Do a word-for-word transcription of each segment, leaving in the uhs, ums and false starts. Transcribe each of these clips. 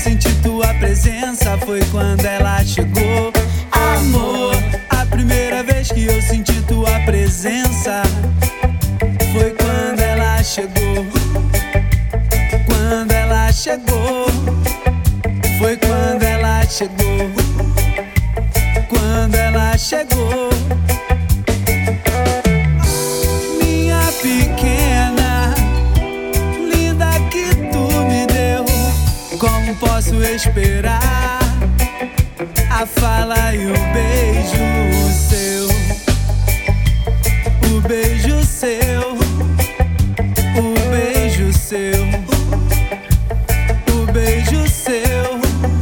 senti tua presença foi quando ela chegou. Amor, a primeira vez que eu senti tua presença foi quando ela chegou. Quando ela chegou, foi quando ela chegou. Quando ela chegou. Minha pequena, linda que tu me deu, como posso esperar a fala e o beijo seu? O beijo seu, o beijo seu, o beijo seu.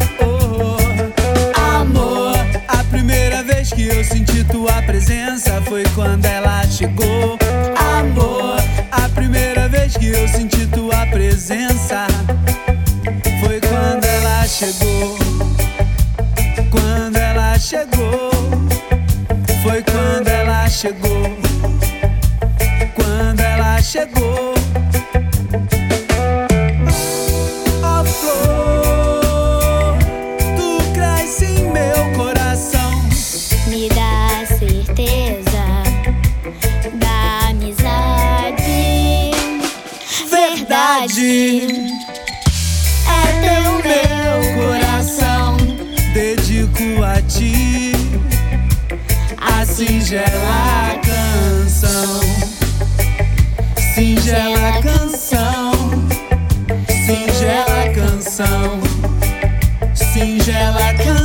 Oh, amor, a primeira vez que eu senti tua presença foi quando ela chegou. Amor, a primeira vez que eu senti tua presença foi quando ela chegou. Quando ela chegou, foi quando ela chegou. Quando ela chegou. Ó flor, tu cresce em meu coração, me dá certeza da amizade. verdade. É teu meu coração, dedico a ti a singela canção. Singela canção, singela canção, singela canção.